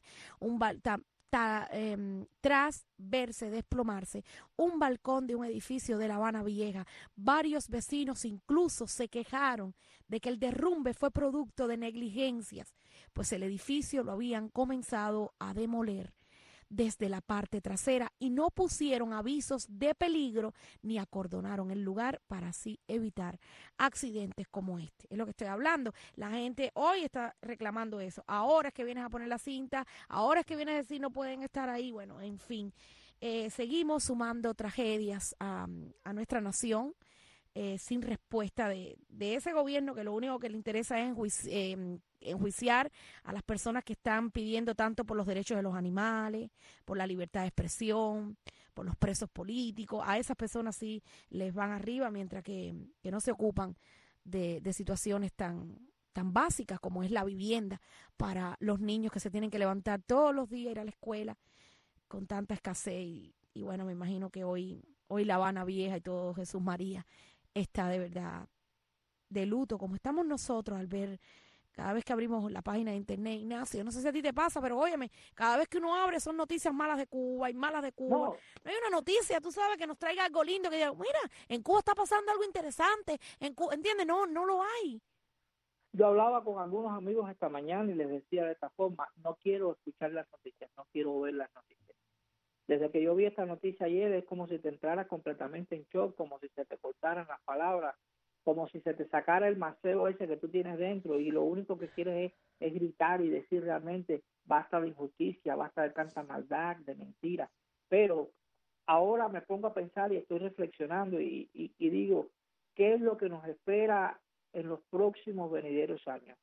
tras verse desplomarse un balcón de un edificio de La Habana Vieja. Varios vecinos incluso se quejaron de que el derrumbe fue producto de negligencias, pues el edificio lo habían comenzado a demoler desde la parte trasera y no pusieron avisos de peligro ni acordonaron el lugar para así evitar accidentes como este. Es lo que estoy hablando. La gente hoy está reclamando eso. Ahora es que vienes a poner la cinta, ahora es que vienes a decir no pueden estar ahí. Bueno, en fin, seguimos sumando tragedias a nuestra nación. Sin respuesta de ese gobierno que lo único que le interesa es enjuiciar a las personas que están pidiendo tanto por los derechos de los animales, por la libertad de expresión, por los presos políticos. A esas personas sí les van arriba, mientras que no se ocupan de situaciones tan básicas como es la vivienda para los niños que se tienen que levantar todos los días, ir a la escuela con tanta escasez. Y bueno, me imagino que hoy La Habana Vieja y todo Jesús María está de verdad de luto, como estamos nosotros al ver cada vez que abrimos la página de internet. Ignacio, no sé si a ti te pasa, pero óyeme, cada vez que uno abre son noticias malas de Cuba y malas de Cuba. No hay una noticia, tú sabes, que nos traiga algo lindo, que diga, mira, en Cuba está pasando algo interesante, ¿entiendes? No lo hay. Yo hablaba con algunos amigos esta mañana y les decía de esta forma, no quiero escuchar las noticias, no quiero ver las noticias. Desde que yo vi esta noticia ayer es como si te entraras completamente en shock, como si se te cortaran las palabras, como si se te sacara el maceo ese que tú tienes dentro y lo único que quieres es gritar y decir realmente basta de injusticia, basta de tanta maldad, de mentiras. Pero ahora me pongo a pensar y estoy reflexionando y digo, ¿qué es lo que nos espera en los próximos venideros años?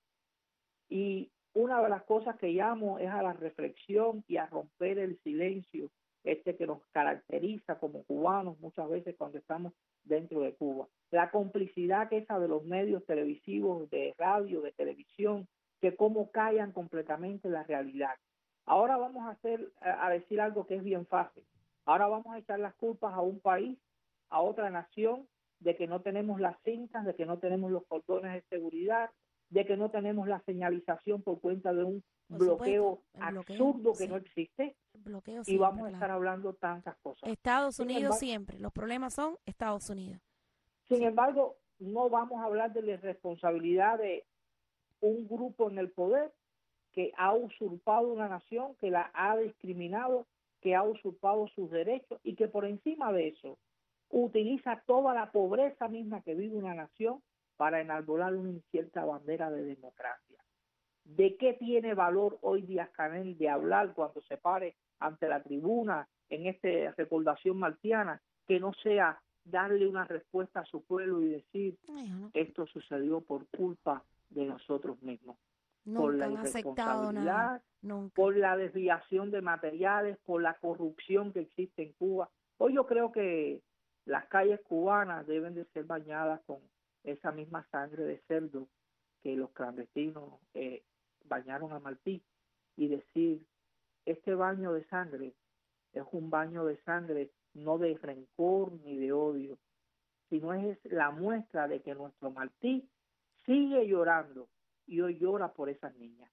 Y una de las cosas que llamo es a la reflexión y a romper el silencio que nos caracteriza como cubanos muchas veces cuando estamos dentro de Cuba. La complicidad que esa de los medios televisivos, de radio, de televisión, que cómo callan completamente la realidad. Ahora vamos a decir algo que es bien fácil. Ahora vamos a echar las culpas a un país, a otra nación, de que no tenemos las cintas, de que no tenemos los cordones de seguridad, de que no tenemos la señalización por cuenta de un bloqueo absurdo que no existe. Y vamos a estar hablando tantas cosas. Estados Unidos siempre, los problemas son Estados Unidos. Sin embargo, no vamos a hablar de la responsabilidad de un grupo en el poder que ha usurpado una nación, que la ha discriminado, que ha usurpado sus derechos y que por encima de eso utiliza toda la pobreza misma que vive una nación para enarbolar una incierta bandera de democracia. ¿De qué tiene valor hoy Díaz-Canel de hablar cuando se pare ante la tribuna en esta recordación martiana, que no sea darle una respuesta a su pueblo y decir esto sucedió por culpa de nosotros mismos? Por la irresponsabilidad, por la desviación de materiales, por la corrupción que existe en Cuba. Hoy yo creo que las calles cubanas deben de ser bañadas con esa misma sangre de cerdo que los clandestinos bañaron a Martí, y decir, este baño de sangre es un baño de sangre no de rencor ni de odio, sino es la muestra de que nuestro Martí sigue llorando y hoy llora por esas niñas.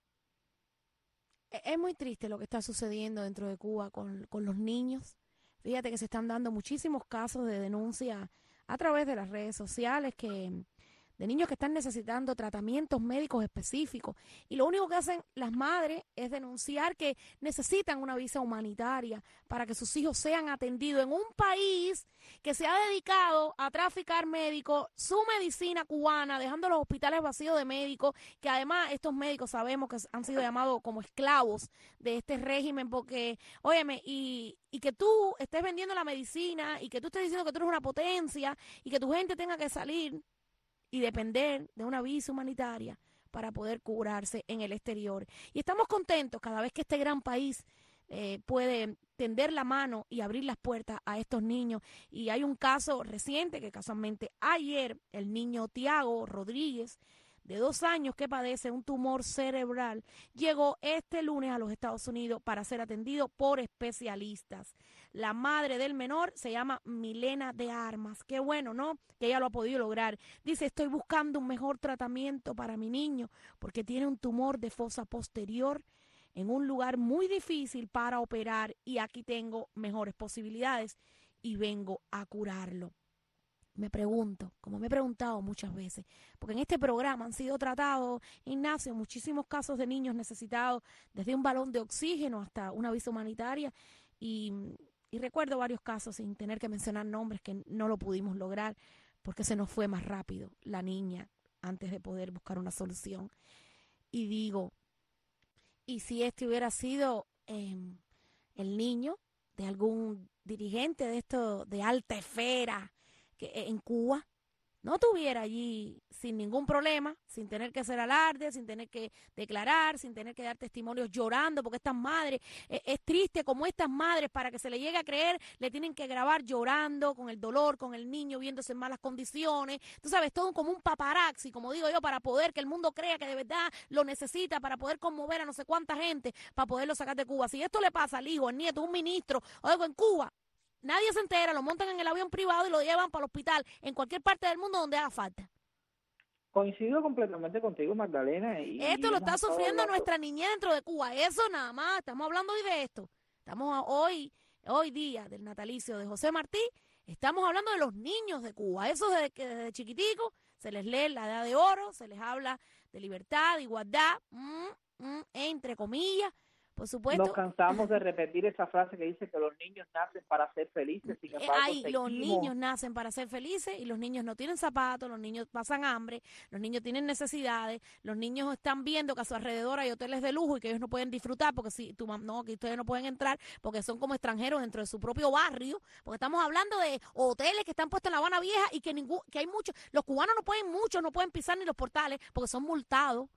Es muy triste lo que está sucediendo dentro de Cuba con los niños. Fíjate que se están dando muchísimos casos de denuncia a través de las redes sociales de niños que están necesitando tratamientos médicos específicos, y lo único que hacen las madres es denunciar que necesitan una visa humanitaria para que sus hijos sean atendidos en un país que se ha dedicado a traficar médicos, su medicina cubana, dejando los hospitales vacíos de médicos, que además estos médicos sabemos que han sido llamados como esclavos de este régimen, porque, óyeme, y que tú estés vendiendo la medicina y que tú estés diciendo que tú eres una potencia y que tu gente tenga que salir y depender de una visa humanitaria para poder curarse en el exterior. Y estamos contentos cada vez que este gran país puede tender la mano y abrir las puertas a estos niños. Y hay un caso reciente que casualmente ayer el niño Tiago Rodríguez, de 2 años, que padece un tumor cerebral, llegó este lunes a los Estados Unidos para ser atendido por especialistas. La madre del menor se llama Milena de Armas. Qué bueno, ¿no? Que ella lo ha podido lograr. Dice, estoy buscando un mejor tratamiento para mi niño porque tiene un tumor de fosa posterior en un lugar muy difícil para operar y aquí tengo mejores posibilidades y vengo a curarlo. Me pregunto, como me he preguntado muchas veces, porque en este programa han sido tratados, Ignacio, muchísimos casos de niños necesitados, desde un balón de oxígeno hasta una visa humanitaria, y recuerdo varios casos, sin tener que mencionar nombres, que no lo pudimos lograr porque se nos fue más rápido la niña antes de poder buscar una solución. Y digo, ¿y si este hubiera sido el niño de algún dirigente de esto de alta esfera que en Cuba no estuviera allí sin ningún problema, sin tener que hacer alarde, sin tener que declarar, sin tener que dar testimonios llorando, porque estas madres, es triste como estas madres, para que se le llegue a creer, le tienen que grabar llorando, con el dolor, con el niño viéndose en malas condiciones, tú sabes, todo como un paparazzi, como digo yo, para poder que el mundo crea que de verdad lo necesita, para poder conmover a no sé cuánta gente, para poderlo sacar de Cuba. Si esto le pasa al hijo, al nieto, un ministro o algo en Cuba, nadie se entera, lo montan en el avión privado y lo llevan para el hospital en cualquier parte del mundo donde haga falta. Coincido completamente contigo, Magdalena. Esto lo está sufriendo nuestra niñez dentro de Cuba. Eso nada más. Estamos hablando hoy de esto. Estamos hoy día del natalicio de José Martí. Estamos hablando de los niños de Cuba. Esos desde que desde chiquiticos se les lee la edad de oro, se les habla de libertad, de igualdad, entre comillas. Por supuesto. Nos cansamos de repetir esa frase que dice que los niños nacen para ser felices. Sin embargo, los niños nacen para ser felices y los niños no tienen zapatos, los niños pasan hambre, los niños tienen necesidades, los niños están viendo que a su alrededor hay hoteles de lujo y que ellos no pueden disfrutar porque que ustedes no pueden entrar porque son como extranjeros dentro de su propio barrio, porque estamos hablando de hoteles que están puestos en La Habana Vieja y que hay muchos, los cubanos no pueden pisar ni los portales porque son multados.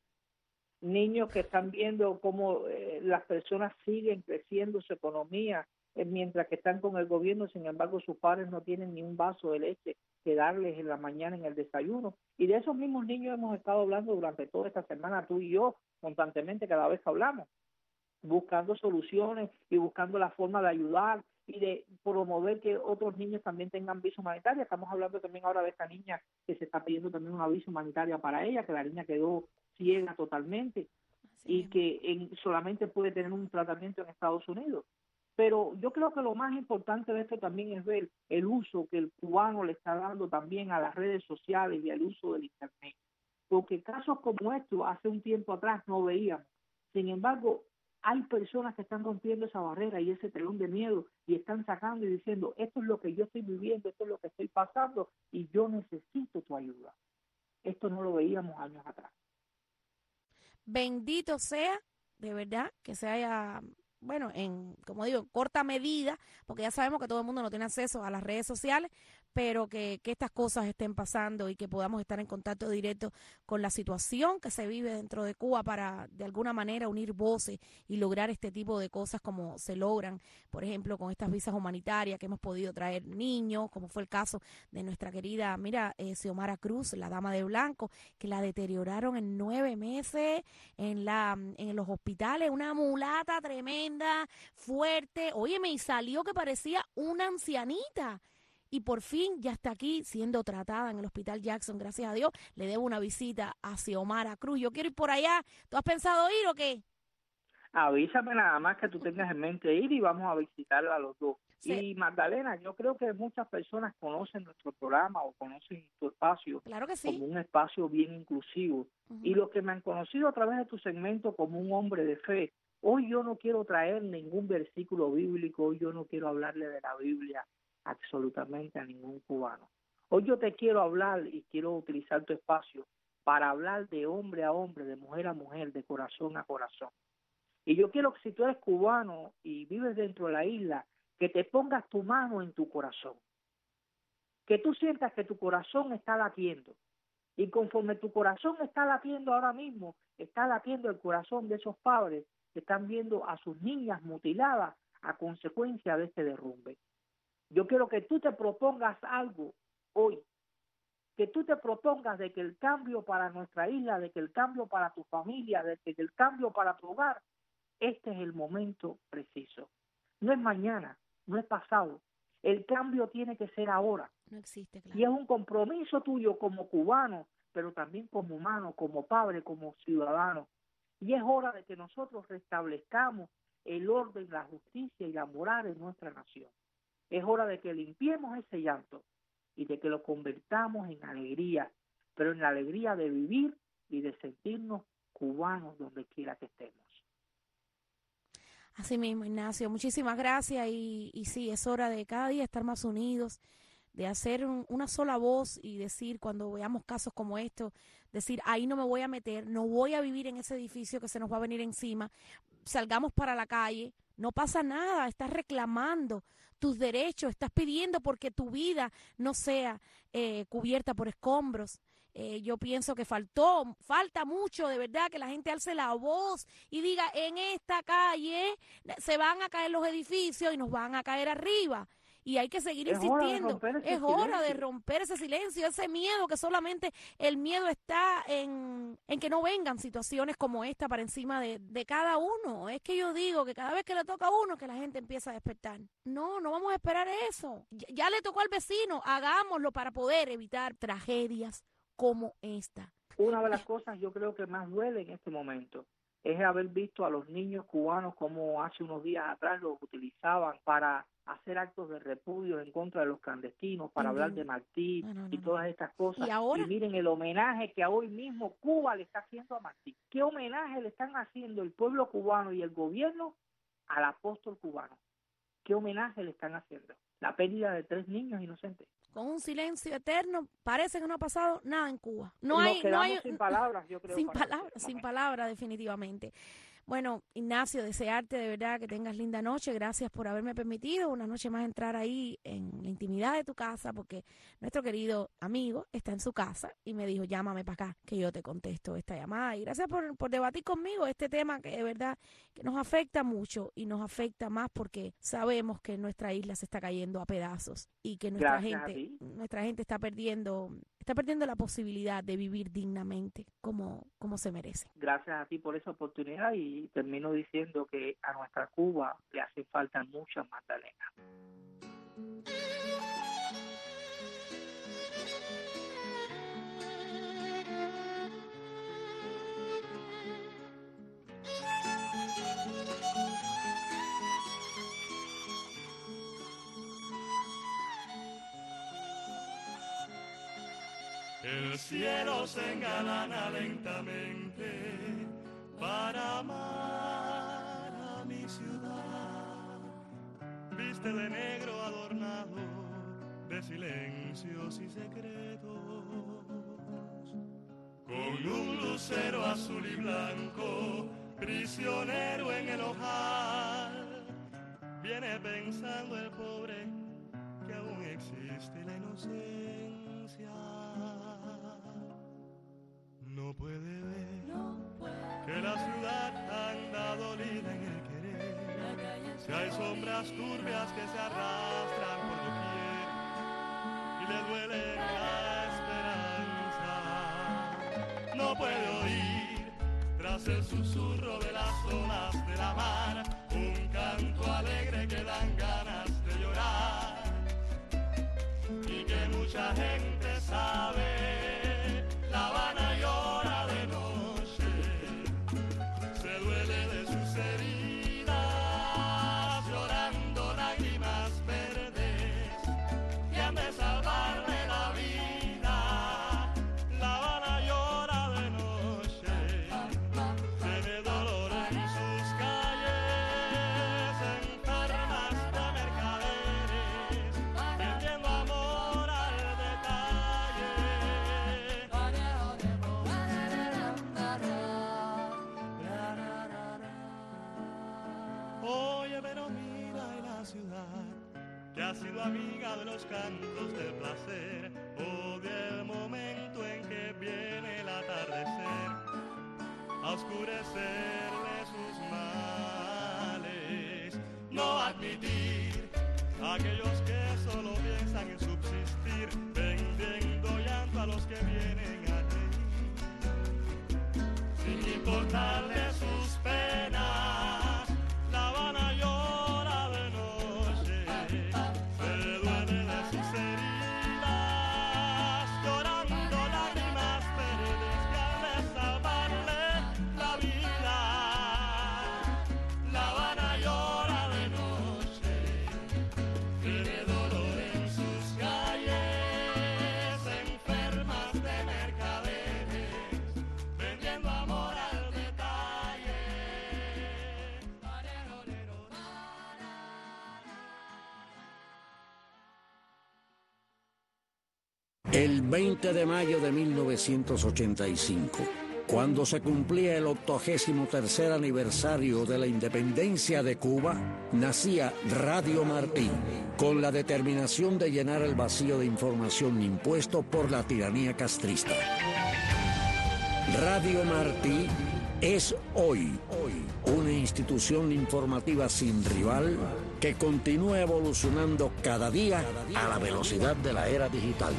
Niños que están viendo cómo las personas siguen creciendo su economía mientras que están con el gobierno, sin embargo sus padres no tienen ni un vaso de leche que darles en la mañana en el desayuno. Y de esos mismos niños hemos estado hablando durante toda esta semana, tú y yo, constantemente, cada vez que hablamos, buscando soluciones y buscando la forma de ayudar y de promover que otros niños también tengan visa humanitaria. Estamos hablando también ahora de esta niña que se está pidiendo también una visa humanitaria para ella, que la niña quedó ciega totalmente y que solamente puede tener un tratamiento en Estados Unidos. Pero yo creo que lo más importante de esto también es ver el uso que el cubano le está dando también a las redes sociales y al uso del Internet. Porque casos como estos hace un tiempo atrás no veíamos. Sin embargo, hay personas que están rompiendo esa barrera y ese telón de miedo y están sacando y diciendo, esto es lo que yo estoy viviendo, esto es lo que estoy pasando y yo necesito tu ayuda. Esto no lo veíamos años atrás. Bendito sea, de verdad, que se haya, como digo, en corta medida, porque ya sabemos que todo el mundo no tiene acceso a las redes sociales, pero que estas cosas estén pasando y que podamos estar en contacto directo con la situación que se vive dentro de Cuba para de alguna manera unir voces y lograr este tipo de cosas como se logran, por ejemplo, con estas visas humanitarias que hemos podido traer niños, como fue el caso de nuestra querida, Xiomara Cruz, la dama de blanco, que la deterioraron en 9 meses en los hospitales, una mulata tremenda, fuerte, óyeme, y salió que parecía una ancianita. Y por fin ya está aquí siendo tratada en el Hospital Jackson, gracias a Dios. Le debo una visita a Xiomara Cruz. Yo quiero ir por allá. ¿Tú has pensado ir o qué? Avísame nada más que tú tengas en mente ir y vamos a visitarla a los dos. Sí. Y Magdalena, yo creo que muchas personas conocen nuestro programa o conocen tu espacio, claro que sí, como un espacio bien inclusivo. Y los que me han conocido a través de tu segmento como un hombre de fe, hoy yo no quiero traer ningún versículo bíblico, hoy yo no quiero hablarle de la Biblia absolutamente a ningún cubano. Hoy yo te quiero hablar y quiero utilizar tu espacio para hablar de hombre a hombre, de mujer a mujer, de corazón a corazón. Y yo quiero que si tú eres cubano y vives dentro de la isla, que te pongas tu mano en tu corazón. Que tú sientas que tu corazón está latiendo. Y conforme tu corazón está latiendo ahora mismo, está latiendo el corazón de esos padres que están viendo a sus niñas mutiladas a consecuencia de este derrumbe. Yo quiero que tú te propongas algo hoy, que tú te propongas de que el cambio para nuestra isla, de que el cambio para tu familia, de que el cambio para tu hogar, este es el momento preciso. No es mañana, no es pasado. El cambio tiene que ser ahora. No existe, claro. Y es un compromiso tuyo como cubano, pero también como humano, como padre, como ciudadano. Y es hora de que nosotros restablezcamos el orden, la justicia y la moral en nuestra nación. Es hora de que limpiemos ese llanto y de que lo convertamos en alegría, pero en la alegría de vivir y de sentirnos cubanos donde quiera que estemos. Así mismo, Ignacio, muchísimas gracias y sí, es hora de cada día estar más unidos, de hacer una sola voz y decir cuando veamos casos como estos, decir ahí no me voy a meter, no voy a vivir en ese edificio que se nos va a venir encima, salgamos para la calle, no pasa nada, estás reclamando tus derechos, estás pidiendo porque tu vida no sea cubierta por escombros. Yo pienso que falta mucho, de verdad, que la gente alce la voz y diga, en esta calle se van a caer los edificios y nos van a caer arriba. Y hay que seguir insistiendo. Es hora de romper ese silencio, ese miedo, que solamente el miedo está en que no vengan situaciones como esta para encima de cada uno. Es que yo digo que cada vez que le toca a uno, que la gente empieza a despertar. No vamos a esperar eso. Ya le tocó al vecino, hagámoslo para poder evitar tragedias como esta. Una de las cosas yo creo que más duele en este momento es haber visto a los niños cubanos como hace unos días atrás los utilizaban para hacer actos de repudio en contra de los clandestinos, para hablar de Martí y todas estas cosas. Y miren el homenaje que hoy mismo Cuba le está haciendo a Martí. ¿Qué homenaje le están haciendo el pueblo cubano y el gobierno al apóstol cubano? ¿Qué homenaje le están haciendo? La pérdida de 3 niños inocentes. Con un silencio eterno, parece que no ha pasado nada en Cuba. Nos quedamos sin palabras, yo creo. Sin palabras, definitivamente. Bueno, Ignacio, desearte de verdad que tengas linda noche. Gracias por haberme permitido una noche más entrar ahí en la intimidad de tu casa, porque nuestro querido amigo está en su casa y me dijo, llámame para acá, que yo te contesto esta llamada. Y gracias por debatir conmigo este tema que de verdad que nos afecta mucho y nos afecta más porque sabemos que nuestra isla se está cayendo a pedazos y que nuestra gente está perdiendo la posibilidad de vivir dignamente como se merece. Gracias a ti por esa oportunidad y termino diciendo que a nuestra Cuba le hace falta muchas Magdalenas. El cielo se engalana lentamente para amar a mi ciudad. Viste de negro adornado de silencios y secretos, con un lucero azul y blanco, prisionero en el ojal. Viene pensando el pobre que aún existe la inocencia. No puede ver que la ciudad anda dolida en el querer. Si hay sombras turbias que se arrastran por doquier y le duele la esperanza. No puede oír tras el susurro de las olas de la mar un canto alegre que dan ganas de llorar y que mucha gente sabe. La Habana llora de noche, se duele de sus heridas, llorando lágrimas verdes que han de salvarle la vida. La Habana llora de noche, tiene dolor en sus calles, enfermas de mercaderes, vendiendo amor al detalle. Oye, pero mira en la ciudad que ha sido amiga de los cantos del placer o del momento en que viene el atardecer. a oscurecerle sus males. No admitir a aquellos que solo piensan en subsistir, vendiendo llanto a los que vienen a reír, sin importarle sus penas. La Habana llora de noche, se duele de sus heridas, llorando lágrimas verdes que han de salvarle la vida. La Habana llora de noche, tiene dolor en sus calles, enfermas de mercaderes, vendiendo amor al detalle. El 20 de mayo de 1985, cuando se cumplía el 83º aniversario de la independencia de Cuba, nacía Radio Martí, con la determinación de llenar el vacío de información impuesto por la tiranía castrista. Radio Martí es hoy una institución informativa sin rival que continúa evolucionando cada día a la velocidad de la era digital.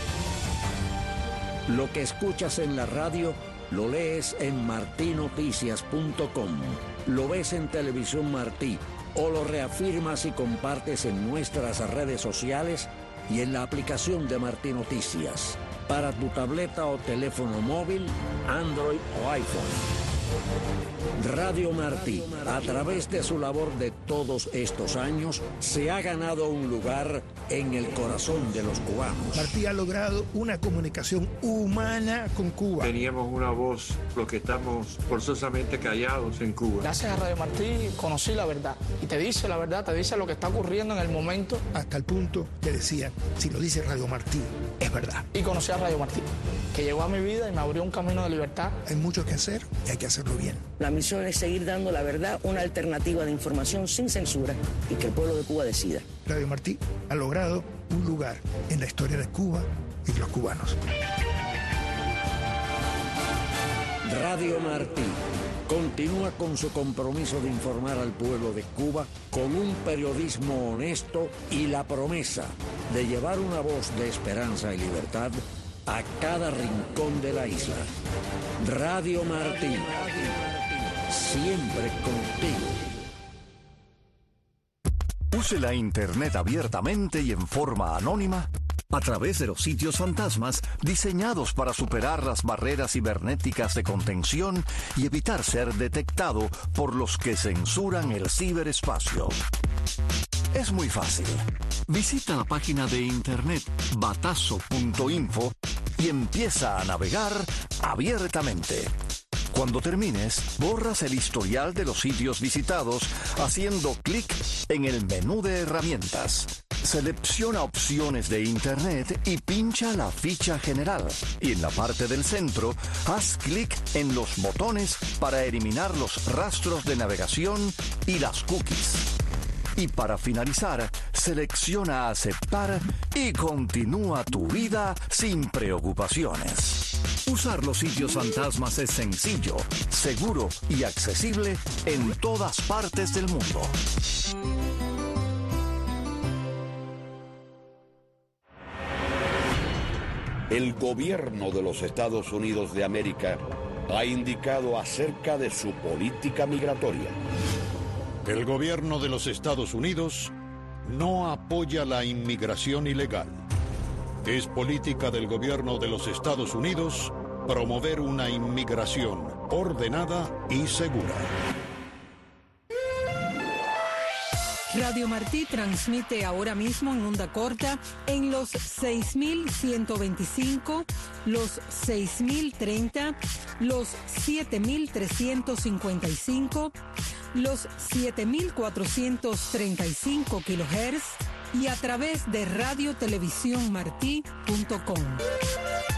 Lo que escuchas en la radio lo lees en martinoticias.com, lo ves en Televisión Martí o lo reafirmas y compartes en nuestras redes sociales y en la aplicación de Martí Noticias para tu tableta o teléfono móvil, Android o iPhone. Radio Martí, a través de su labor de todos estos años, se ha ganado un lugar en el corazón de los cubanos. Martí ha logrado una comunicación humana con Cuba. Teníamos una voz, los que estamos forzosamente callados en Cuba. Gracias a Radio Martí conocí la verdad. Y te dice la verdad, te dice lo que está ocurriendo en el momento. Hasta el punto que decían, si lo dice Radio Martí, es verdad. Y conocí a Radio Martí, que llegó a mi vida y me abrió un camino de libertad. Hay mucho que hacer y hay que hacerlo bien. La misión es seguir dando la verdad, una alternativa de información sin censura y que el pueblo de Cuba decida. Radio Martí ha logrado un lugar en la historia de Cuba y de los cubanos. Radio Martí continúa con su compromiso de informar al pueblo de Cuba con un periodismo honesto y la promesa de llevar una voz de esperanza y libertad a cada rincón de la isla. Radio Martí, siempre contigo. Use la Internet abiertamente y en forma anónima a través de los sitios fantasmas diseñados para superar las barreras cibernéticas de contención y evitar ser detectado por los que censuran el ciberespacio. Es muy fácil. Visita la página de internet batazo.info y empieza a navegar abiertamente. Cuando termines, borras el historial de los sitios visitados haciendo clic en el menú de herramientas. Selecciona opciones de Internet y pincha la ficha general. Y en la parte del centro, haz clic en los botones para eliminar los rastros de navegación y las cookies. Y para finalizar, selecciona aceptar y continúa tu vida sin preocupaciones. Usar los sitios fantasmas es sencillo, seguro y accesible en todas partes del mundo. El gobierno de los Estados Unidos de América ha indicado acerca de su política migratoria. El gobierno de los Estados Unidos no apoya la inmigración ilegal. Es política del gobierno de los Estados Unidos promover una inmigración ordenada y segura. Radio Martí transmite ahora mismo en onda corta en los 6.125, los 6.030, los 7.355, los 7.435 kHz y a través de radiotelevisiónmartí.com.